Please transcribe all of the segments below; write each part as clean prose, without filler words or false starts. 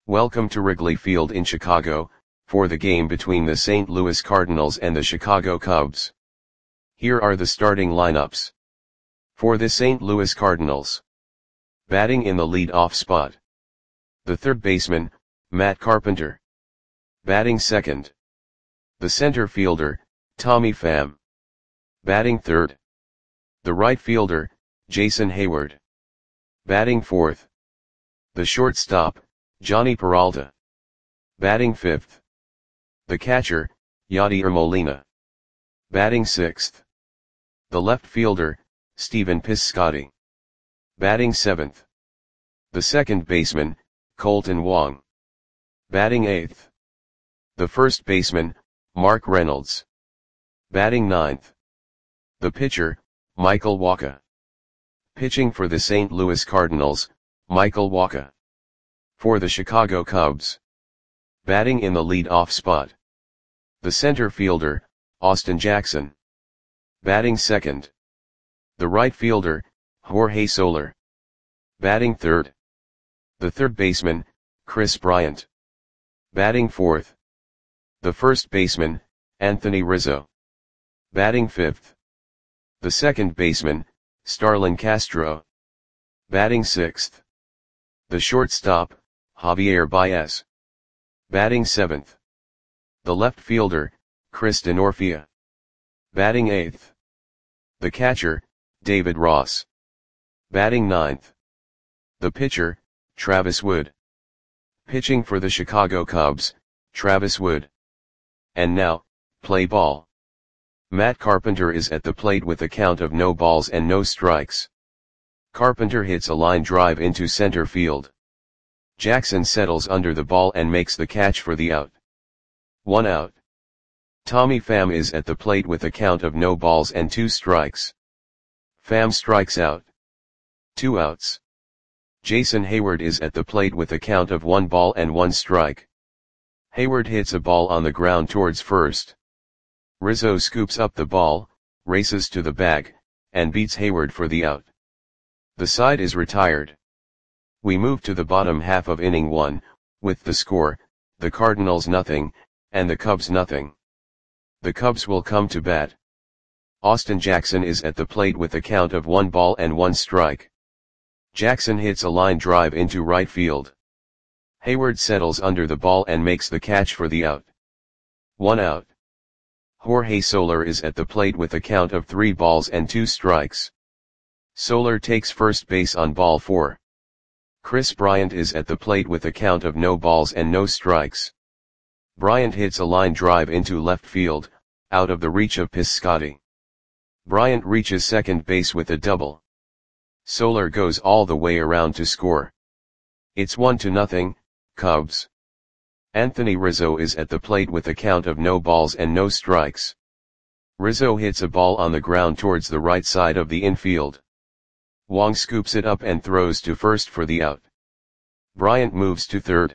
Welcome to Wrigley Field in Chicago, for the game between the St. Louis Cardinals and the Chicago Cubs. Here are the starting lineups. For the St. Louis Cardinals. Batting in the lead-off spot. The third baseman, Matt Carpenter. Batting second. The center fielder, Tommy Pham. Batting third. The right fielder, Jason Heyward. Batting fourth. The shortstop, Jhonny Peralta. Batting fifth. The catcher, Yadier Molina. Batting sixth. The left fielder, Stephen Piscotty. Batting seventh. The second baseman, Kolten Wong. Batting eighth. The first baseman, Mark Reynolds. Batting ninth. The pitcher, Michael Wacha. Pitching for the St. Louis Cardinals, Michael Wacha. For the Chicago Cubs. Batting in the lead-off spot. The center fielder, Austin Jackson. Batting second. The right fielder, Jorge Soler. Batting third. The third baseman, Kris Bryant. Batting fourth. The first baseman, Anthony Rizzo. Batting fifth. The second baseman, Starlin Castro. Batting sixth. The shortstop, Javier Baez. Batting seventh. The left fielder, Chris Denorfia. Batting eighth. The catcher, David Ross. Batting ninth. The pitcher, Travis Wood. Pitching for the Chicago Cubs, Travis Wood. And now, play ball. Matt Carpenter is at the plate with a count of no balls and no strikes. Carpenter hits a line drive into center field. Jackson settles under the ball and makes the catch for the out. 1 out. Tommy Pham is at the plate with a count of no balls and 2 strikes. Pham strikes out. 2 outs. Jason Heyward is at the plate with a count of 1 ball and 1 strike. Heyward hits a ball on the ground towards first. Rizzo scoops up the ball, races to the bag, and beats Heyward for the out. The side is retired. We move to the bottom half of inning 1, with the score, the Cardinals nothing, and the Cubs nothing. The Cubs will come to bat. Austin Jackson is at the plate with a count of 1 ball and 1 strike. Jackson hits a line drive into right field. Heyward settles under the ball and makes the catch for the out. 1 out. Jorge Soler is at the plate with a count of 3 balls and 2 strikes. Soler takes first base on ball 4. Kris Bryant is at the plate with a count of no balls and no strikes. Bryant hits a line drive into left field, out of the reach of Piscotty. Bryant reaches second base with a double. Soler goes all the way around to score. It's 1-0, Cubs. Anthony Rizzo is at the plate with a count of no balls and no strikes. Rizzo hits a ball on the ground towards the right side of the infield. Wong scoops it up and throws to first for the out. Bryant moves to third.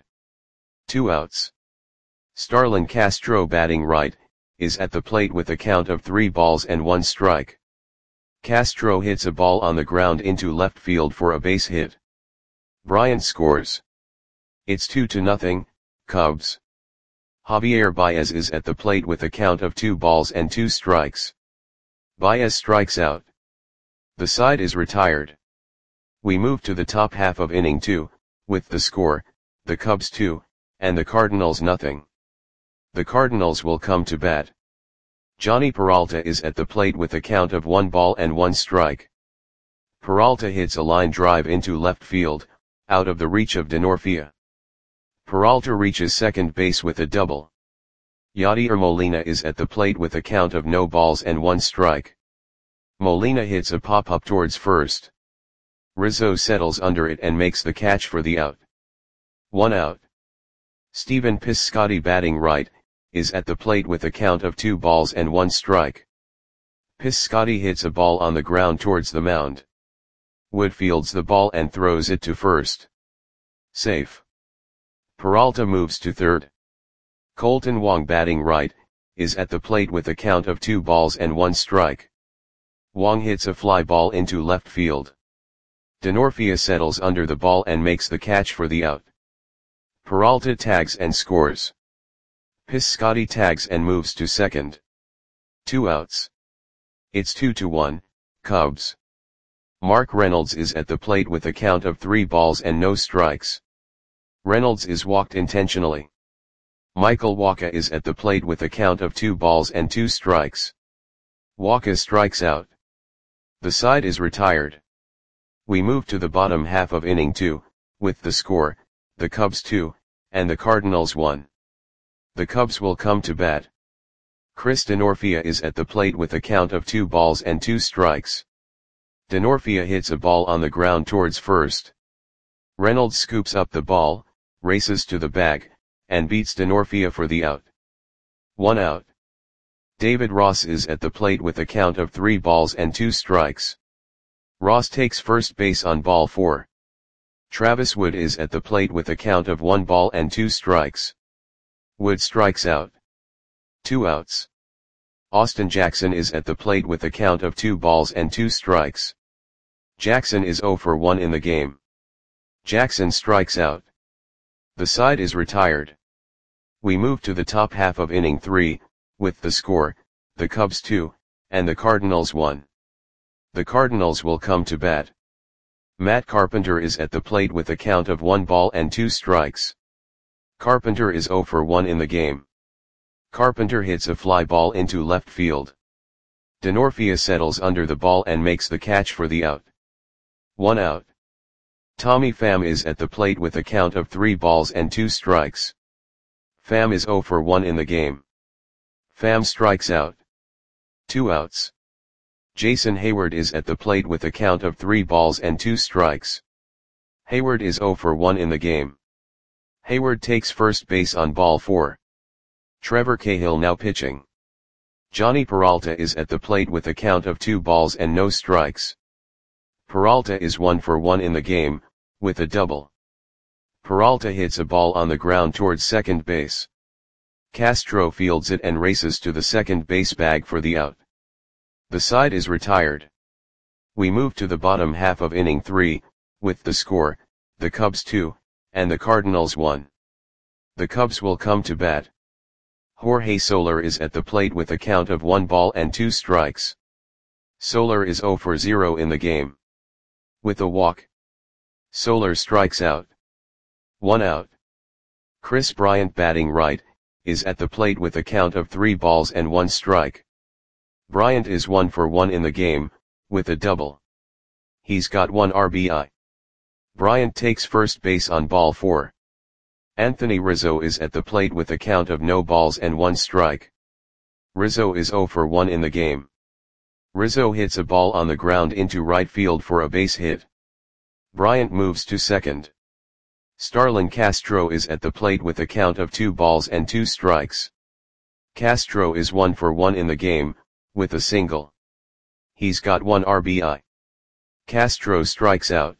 2 outs. Starlin Castro, batting right, is at the plate with a count of 3 balls and 1 strike. Castro hits a ball on the ground into left field for a base hit. Bryant scores. It's 2-0, Cubs. Javier Baez is at the plate with a count of 2 balls and 2 strikes. Baez strikes out. The side is retired. We move to the top half of inning 2, with the score, the Cubs 2, and the Cardinals nothing. The Cardinals will come to bat. Jhonny Peralta is at the plate with a count of 1 ball and 1 strike. Peralta hits a line drive into left field, out of the reach of Denorfia. Peralta reaches second base with a double. Yadier Molina is at the plate with a count of no balls and 1 strike. Molina hits a pop-up towards first. Rizzo settles under it and makes the catch for the out. 1 out. Stephen Piscotty, batting right, is at the plate with a count of 2 balls and 1 strike. Piscotty hits a ball on the ground towards the mound. Wood fields the ball and throws it to first. Safe. Peralta moves to third. Kolten Wong, batting right, is at the plate with a count of 2 balls and 1 strike. Wong hits a fly ball into left field. Denorfia settles under the ball and makes the catch for the out. Peralta tags and scores. Piscotty tags and moves to second. 2 outs. It's 2-1, Cubs. Mark Reynolds is at the plate with a count of 3 balls and no strikes. Reynolds is walked intentionally. Michael Wacha is at the plate with a count of 2 balls and 2 strikes. Wacha strikes out. The side is retired. We move to the bottom half of inning 2, with the score, the Cubs 2, and the Cardinals 1. The Cubs will come to bat. Chris Denorfia is at the plate with a count of 2 balls and 2 strikes. Denorfia hits a ball on the ground towards first. Reynolds scoops up the ball, races to the bag, and beats Denorfia for the out. 1 out. David Ross is at the plate with a count of 3 balls and 2 strikes. Ross takes first base on ball 4. Travis Wood is at the plate with a count of 1 ball and 2 strikes. Wood strikes out. 2 outs. Austin Jackson is at the plate with a count of 2 balls and 2 strikes. Jackson is 0 for 1 in the game. Jackson strikes out. The side is retired. We move to the top half of inning 3, with the score, the Cubs 2, and the Cardinals 1. The Cardinals will come to bat. Matt Carpenter is at the plate with a count of 1 ball and 2 strikes. Carpenter is 0 for 1 in the game. Carpenter hits a fly ball into left field. Denorfia settles under the ball and makes the catch for the out. 1 out. Tommy Pham is at the plate with a count of 3 balls and 2 strikes. Pham is 0 for 1 in the game. Pham strikes out. 2 outs. Jason Hayward is at the plate with a count of 3 balls and 2 strikes. Hayward is 0 for 1 in the game. Hayward takes first base on ball 4. Trevor Cahill now pitching. Johnny Peralta is at the plate with a count of 2 balls and no strikes. Peralta is 1 for 1 in the game, with a double. Peralta hits a ball on the ground towards second base. Castro fields it and races to the second base bag for the out. The side is retired. We move to the bottom half of inning 3, with the score, the Cubs 2, and the Cardinals 1. The Cubs will come to bat. Jorge Soler is at the plate with a count of 1 ball and 2 strikes. Soler is 0 for 0 in the game. With a walk, Soler strikes out. 1 out. Chris Bryant batting right, is at the plate with a count of 3 balls and 1 strike. Bryant is 1 for 1 in the game, with a double. He's got 1 RBI. Bryant takes first base on ball 4. Anthony Rizzo is at the plate with a count of no balls and 1 strike. Rizzo is 0 for 1 in the game. Rizzo hits a ball on the ground into right field for a base hit. Bryant moves to second. Starlin Castro is at the plate with a count of 2 balls and 2 strikes. Castro is 1 for 1 in the game, with a single. He's got 1 RBI. Castro strikes out.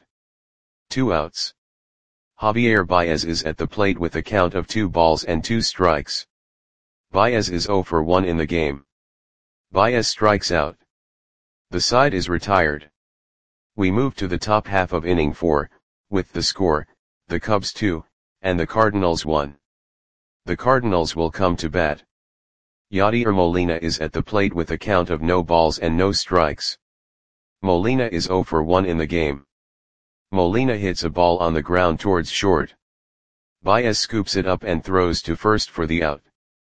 2 outs. Javier Baez is at the plate with a count of 2 balls and 2 strikes. Baez is 0 for 1 in the game. Baez strikes out. The side is retired. We move to the top half of inning 4, with the score, the Cubs 2, and the Cardinals 1. The Cardinals will come to bat. Yadier Molina is at the plate with a count of no balls and no strikes. Molina is 0 for 1 in the game. Molina hits a ball on the ground towards short. Baez scoops it up and throws to first for the out.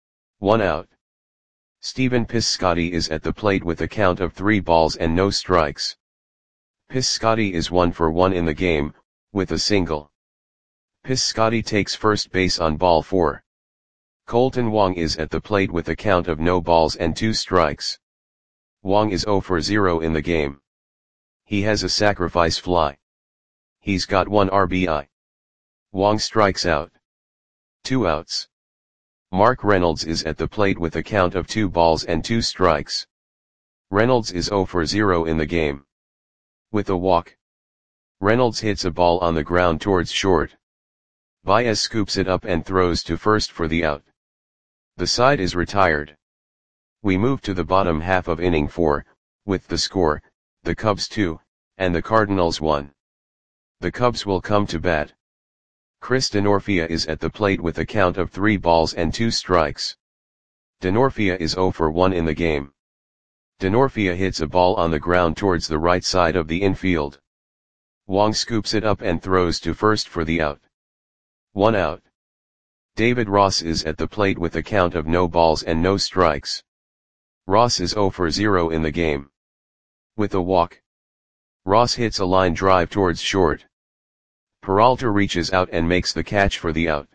1 out. Stephen Piscotty is at the plate with a count of 3 balls and no strikes. Piscotty is 1 for 1 in the game, with a single. Piscotty takes first base on ball 4. Colton Wong is at the plate with a count of no balls and 2 strikes. Wong is 0 for 0 in the game. He has a sacrifice fly. He's got 1 RBI. Wong strikes out. 2 outs. Mark Reynolds is at the plate with a count of 2 balls and 2 strikes. Reynolds is 0 for 0 in the game. With a walk, Reynolds hits a ball on the ground towards short. Baez scoops it up and throws to first for the out. The side is retired. We move to the bottom half of inning 4, with the score, the Cubs 2, and the Cardinals 1. The Cubs will come to bat. Chris Denorfia is at the plate with a count of 3 balls and 2 strikes. Denorfia is 0 for 1 in the game. Denorfia hits a ball on the ground towards the right side of the infield. Wong scoops it up and throws to first for the out. 1 out. David Ross is at the plate with a count of no balls and no strikes. Ross is 0 for 0 in the game. With a walk, Ross hits a line drive towards short. Peralta reaches out and makes the catch for the out.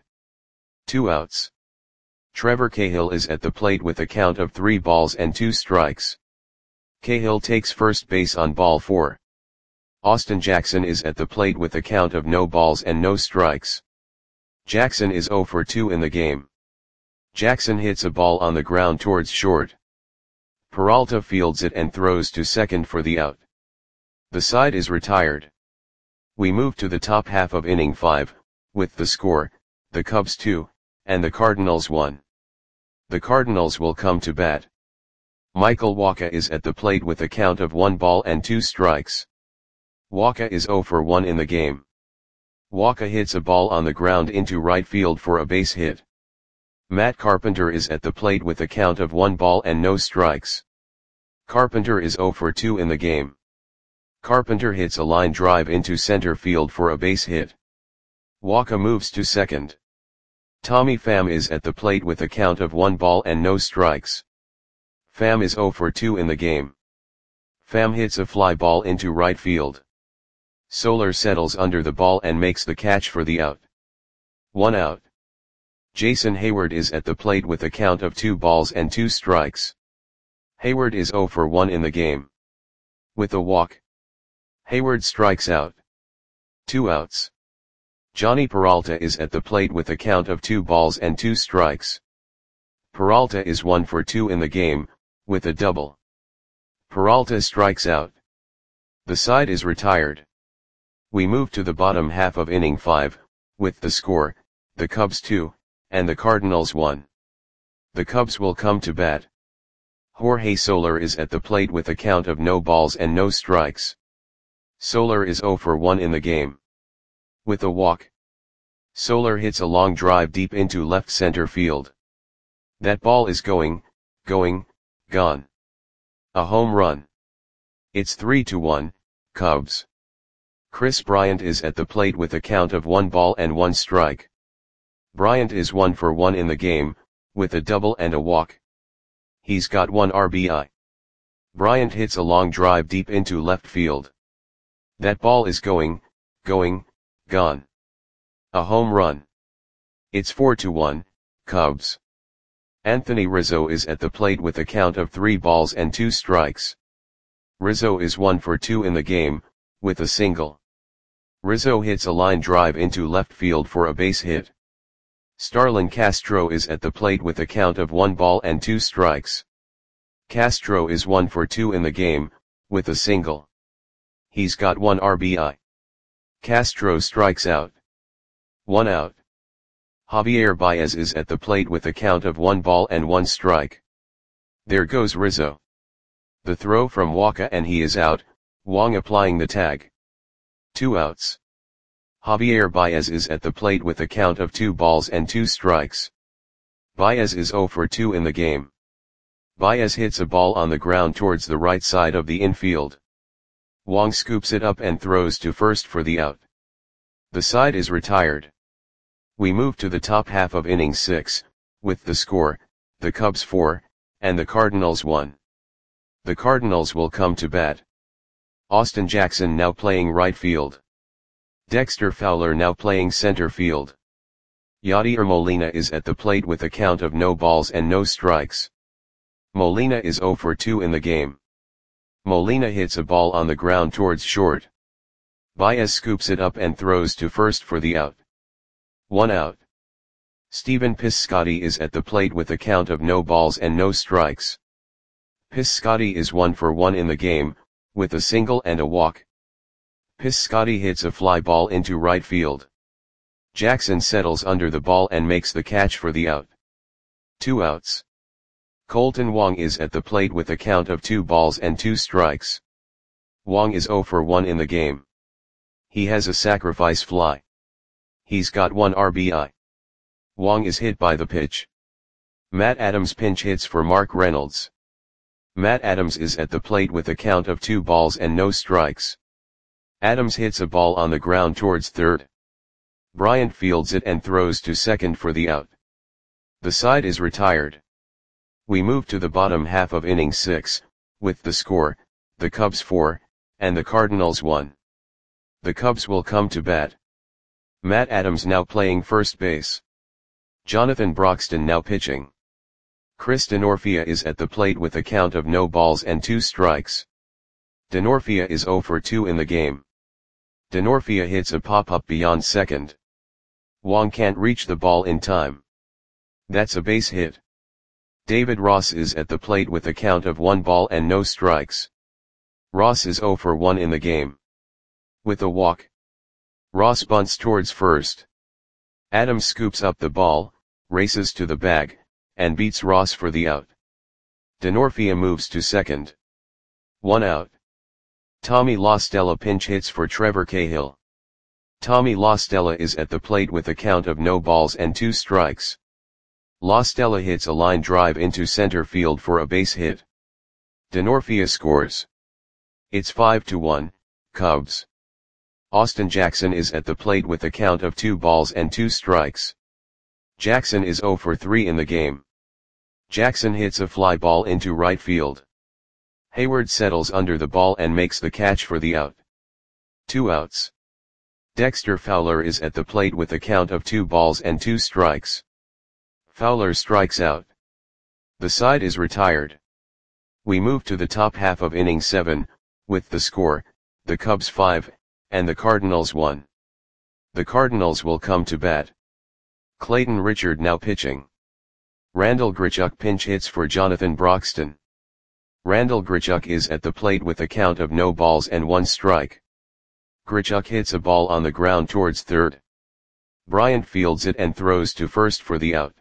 2 outs. Trevor Cahill is at the plate with a count of 3 balls and 2 strikes. Cahill takes first base on ball 4. Austin Jackson is at the plate with a count of no balls and no strikes. Jackson is 0 for 2 in the game. Jackson hits a ball on the ground towards short. Peralta fields it and throws to second for the out. The side is retired. We move to the top half of inning 5, with the score, the Cubs 2, and the Cardinals 1. The Cardinals will come to bat. Michael Wacha is at the plate with a count of 1 ball and 2 strikes. Wacha is 0 for 1 in the game. Wacha hits a ball on the ground into right field for a base hit. Matt Carpenter is at the plate with a count of 1 ball and no strikes. Carpenter is 0 for 2 in the game. Carpenter hits a line drive into center field for a base hit. Wacha moves to second. Tommy Pham is at the plate with a count of 1 ball and no strikes. Pham is 0 for 2 in the game. Pham hits a fly ball into right field. Soler settles under the ball and makes the catch for the out. 1 out. Jason Hayward is at the plate with a count of 2 balls and 2 strikes. Hayward is 0 for 1 in the game. With a walk, Hayward strikes out. 2 outs. Johnny Peralta is at the plate with a count of 2 balls and 2 strikes. Peralta is 1 for 2 in the game, with a double. Peralta strikes out. The side is retired. We move to the bottom half of inning 5, with the score, the Cubs 2, and the Cardinals 1. The Cubs will come to bat. Jorge Soler is at the plate with a count of no balls and no strikes. Soler is 0 for 1 in the game. With a walk, Soler hits a long drive deep into left center field. That ball is gone. A home run. It's 3-1, Cubs. Chris Bryant is at the plate with a count of 1 ball and 1 strike. Bryant is 1 for 1 in the game, with a double and a walk. He's got 1 RBI. Bryant hits a long drive deep into left field. That ball is gone. A home run. It's 4-1, Cubs. Anthony Rizzo is at the plate with a count of 3 balls and 2 strikes. Rizzo is 1 for 2 in the game, with a single. Rizzo hits a line drive into left field for a base hit. Starlin Castro is at the plate with a count of 1 ball and 2 strikes. Castro is 1 for 2 in the game, with a single. He's got 1 RBI. Castro strikes out. 1 out. Javier Baez is at the plate with a count of 1 ball and 1 strike. There goes Rizzo. The throw from Wacha and he is out, Wong applying the tag. 2 outs. Javier Baez is at the plate with a count of 2 balls and 2 strikes. Baez is 0 for 2 in the game. Baez hits a ball on the ground towards the right side of the infield. Wong scoops it up and throws to first for the out. The side is retired. We move to the top half of inning 6, with the score, the Cubs 4, and the Cardinals 1. The Cardinals will come to bat. Austin Jackson now playing right field. Dexter Fowler now playing center field. Yadier Molina is at the plate with a count of no balls and no strikes. Molina is 0 for 2 in the game. Molina hits a ball on the ground towards short. Baez scoops it up and throws to first for the out. 1 out. Stephen Piscotty is at the plate with a count of no balls and no strikes. Piscotty is 1 for 1 in the game, with a single and a walk. Piscotty hits a fly ball into right field. Jackson settles under the ball and makes the catch for the out. 2 outs. Colton Wong is at the plate with a count of 2 balls and 2 strikes. Wong is 0 for 1 in the game. He has a sacrifice fly. He's got 1 RBI. Wong is hit by the pitch. Matt Adams pinch hits for Mark Reynolds. Matt Adams is at the plate with a count of 2 balls and no strikes. Adams hits a ball on the ground towards third. Bryant fields it and throws to second for the out. The side is retired. We move to the bottom half of inning 6, with the score, the Cubs 4, and the Cardinals 1. The Cubs will come to bat. Matt Adams now playing first base. Jonathan Broxton now pitching. Chris Denorfia is at the plate with a count of no balls and 2 strikes. Denorfia is 0 for 2 in the game. Denorfia hits a pop-up beyond second. Wong can't reach the ball in time. That's a base hit. David Ross is at the plate with a count of 1 ball and no strikes. Ross is 0 for 1 in the game. With a walk. Ross bunts towards first. Adams scoops up the ball, races to the bag, and beats Ross for the out. Denorfia moves to second. 1 out. Tommy La Stella pinch hits for Trevor Cahill. Tommy La Stella is at the plate with a count of no balls and 2 strikes. La Stella hits a line drive into center field for a base hit. Denorfia scores. It's 5-1, Cubs. Austin Jackson is at the plate with a count of 2 balls and 2 strikes. Jackson is 0 for 3 in the game. Jackson hits a fly ball into right field. Hayward settles under the ball and makes the catch for the out. 2 outs. Dexter Fowler is at the plate with a count of 2 balls and 2 strikes. Fowler strikes out. The side is retired. We move to the top half of inning 7, with the score, the Cubs 5, and the Cardinals 1. The Cardinals will come to bat. Clayton Richard now pitching. Randall Grichuk pinch hits for Jonathan Broxton. Randall Grichuk is at the plate with a count of no balls and 1 strike. Grichuk hits a ball on the ground towards third. Bryant fields it and throws to first for the out.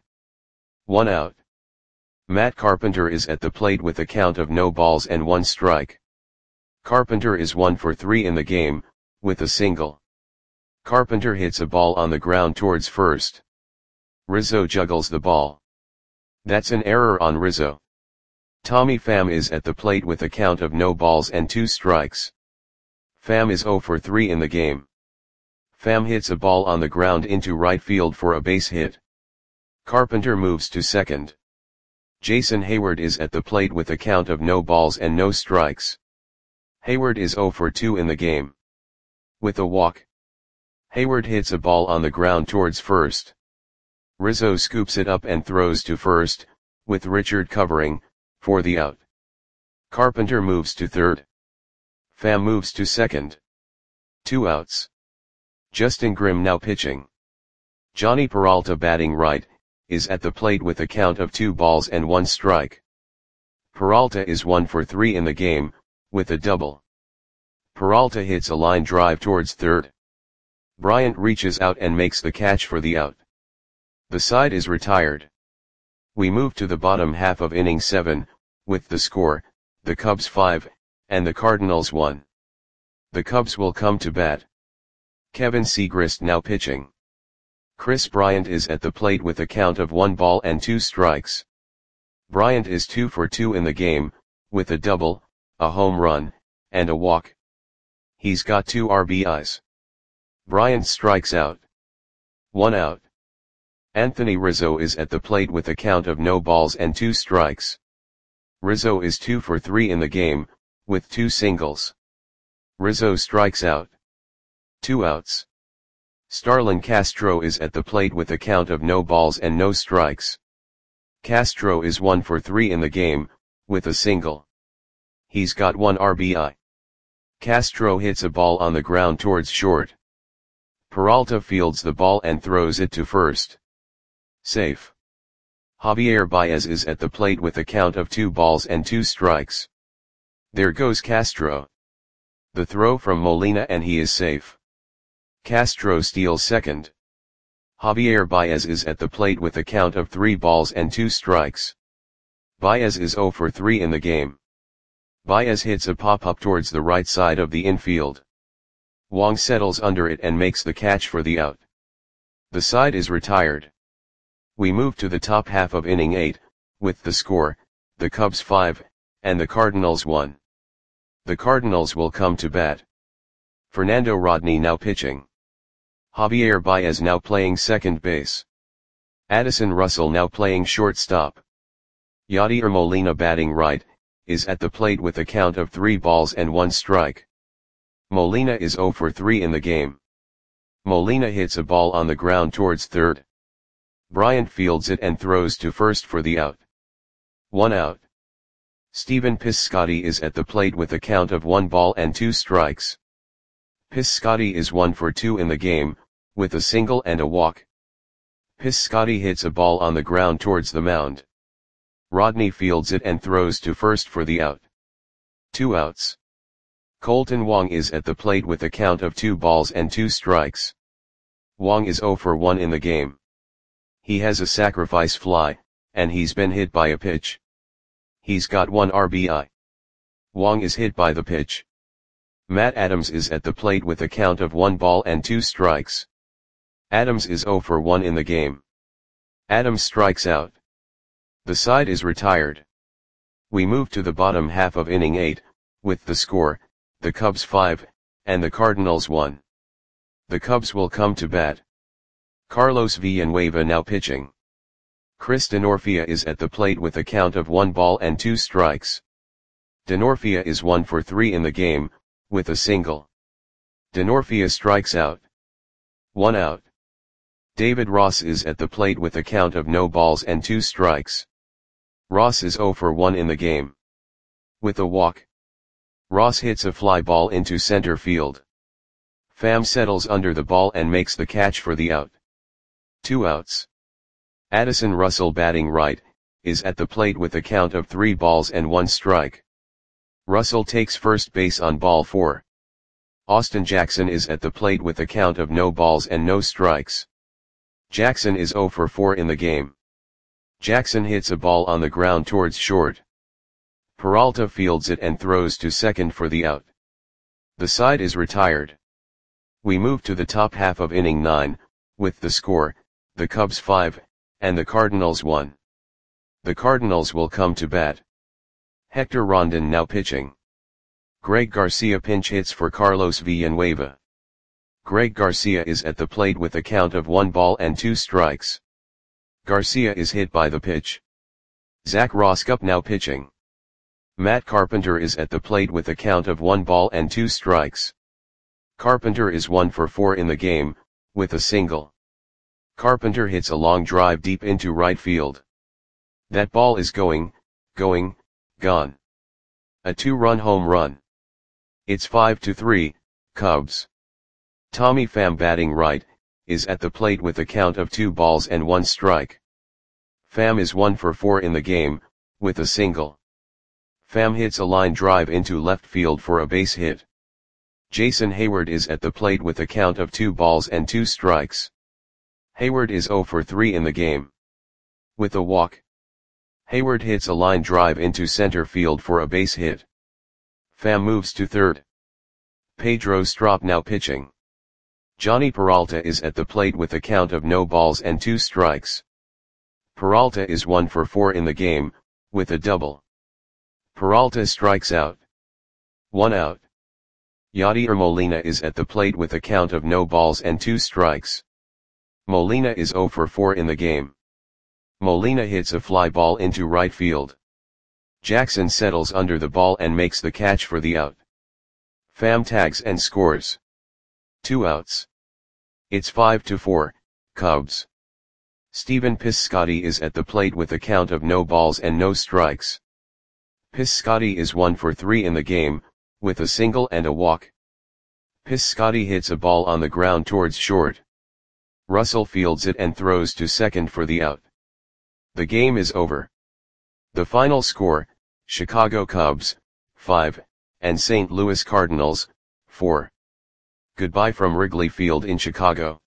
1 out. Matt Carpenter is at the plate with a count of no balls and 1 strike. Carpenter is 1 for 3 in the game, with a single. Carpenter hits a ball on the ground towards first. Rizzo juggles the ball. That's an error on Rizzo. Tommy Pham is at the plate with a count of no balls and 2 strikes. Pham is 0 for 3 in the game. Pham hits a ball on the ground into right field for a base hit. Carpenter moves to second. Jason Hayward is at the plate with a count of no balls and no strikes. Hayward is 0 for 2 in the game. With a walk. Hayward hits a ball on the ground towards first. Rizzo scoops it up and throws to first, with Richard covering, for the out. Carpenter moves to third. Pham moves to second. 2 outs. Justin Grimm now pitching. Johnny Peralta batting right, is at the plate with a count of 2 balls and 1 strike. Peralta is 1 for 3 in the game, with a double. Peralta hits a line drive towards third. Bryant reaches out and makes the catch for the out. The side is retired. We move to the bottom half of inning 7, with the score, the Cubs 5, and the Cardinals 1. The Cubs will come to bat. Kevin Segrist now pitching. Chris Bryant is at the plate with a count of 1 ball and 2 strikes. Bryant is 2 for 2 in the game, with a double, a home run, and a walk. He's got 2 RBIs. Bryant strikes out. 1 out. Anthony Rizzo is at the plate with a count of no balls and 2 strikes. Rizzo is 2 for 3 in the game, with 2 singles. Rizzo strikes out. 2 outs. Starlin Castro is at the plate with a count of no balls and no strikes. Castro is 1 for 3 in the game, with a single. He's got 1 RBI. Castro hits a ball on the ground towards short. Peralta fields the ball and throws it to first. Safe. Javier Baez is at the plate with a count of 2 balls and 2 strikes. There goes Castro. The throw from Molina and he is safe. Castro steals second. Javier Baez is at the plate with a count of 3 balls and 2 strikes. Baez is 0 for 3 in the game. Baez hits a pop-up towards the right side of the infield. Wong settles under it and makes the catch for the out. The side is retired. We move to the top half of inning 8, with the score, the Cubs 5, and the Cardinals 1. The Cardinals will come to bat. Fernando Rodney now pitching. Javier Baez now playing second base. Addison Russell now playing shortstop. Yadier Molina batting right, is at the plate with a count of 3 balls and 1 strike. Molina is 0 for 3 in the game. Molina hits a ball on the ground towards third. Bryant fields it and throws to first for the out. 1 out. Stephen Piscotty is at the plate with a count of 1 ball and 2 strikes. Piscotty is 1 for 2 in the game, with a single and a walk. Piscotty hits a ball on the ground towards the mound. Rodney fields it and throws to first for the out. 2 outs. Colton Wong is at the plate with a count of 2 balls and 2 strikes. Wong is 0 for 1 in the game. He has a sacrifice fly, and he's been hit by a pitch. He's got 1 RBI. Wong is hit by the pitch. Matt Adams is at the plate with a count of 1 ball and 2 strikes. Adams is 0 for 1 in the game. Adams strikes out. The side is retired. We move to the bottom half of inning 8, with the score, the Cubs 5, and the Cardinals 1. The Cubs will come to bat. Carlos Villanueva now pitching. Chris Denorfia is at the plate with a count of 1 ball and 2 strikes. Denorfia is 1 for 3 in the game, with a single. Denorfia strikes out. 1 out. David Ross is at the plate with a count of no balls and 2 strikes. Ross is 0 for 1 in the game. With a walk. Ross hits a fly ball into center field. Pham settles under the ball and makes the catch for the out. 2 outs. Addison Russell batting right, is at the plate with a count of 3 balls and 1 strike. Russell takes first base on ball 4. Austin Jackson is at the plate with a count of no balls and no strikes. Jackson is 0 for 4 in the game. Jackson hits a ball on the ground towards short. Peralta fields it and throws to second for the out. The side is retired. We move to the top half of inning 9, with the score, the Cubs 5, and the Cardinals 1. The Cardinals will come to bat. Hector Rondon now pitching. Greg Garcia pinch hits for Carlos Villanueva. Greg Garcia is at the plate with a count of 1 ball and 2 strikes. Garcia is hit by the pitch. Zach Roskup now pitching. Matt Carpenter is at the plate with a count of 1 ball and 2 strikes. Carpenter is 1 for 4 in the game, with a single. Carpenter hits a long drive deep into right field. That ball is gone. A 2-run home run. It's 5-3, Cubs. Tommy Pham batting right, is at the plate with a count of 2 balls and 1 strike. Pham is 1 for 4 in the game, with a single. Pham hits a line drive into left field for a base hit. Jason Hayward is at the plate with a count of 2 balls and 2 strikes. Hayward is 0 for 3 in the game. With a walk. Hayward hits a line drive into center field for a base hit. Pham moves to third. Pedro Strop now pitching. Johnny Peralta is at the plate with a count of no balls and 2 strikes. Peralta is 1 for 4 in the game, with a double. Peralta strikes out. 1 out. Yadier Molina is at the plate with a count of no balls and 2 strikes. Molina is 0 for 4 in the game. Molina hits a fly ball into right field. Jackson settles under the ball and makes the catch for the out. Pham tags and scores. 2 outs. It's 5-4, Cubs. Stephen Piscotty is at the plate with a count of no balls and no strikes. Piscotty is 1 for 3 in the game, with a single and a walk. Piscotty hits a ball on the ground towards short. Russell fields it and throws to second for the out. The game is over. The final score, Chicago Cubs, 5, and St. Louis Cardinals, 4. Goodbye from Wrigley Field in Chicago.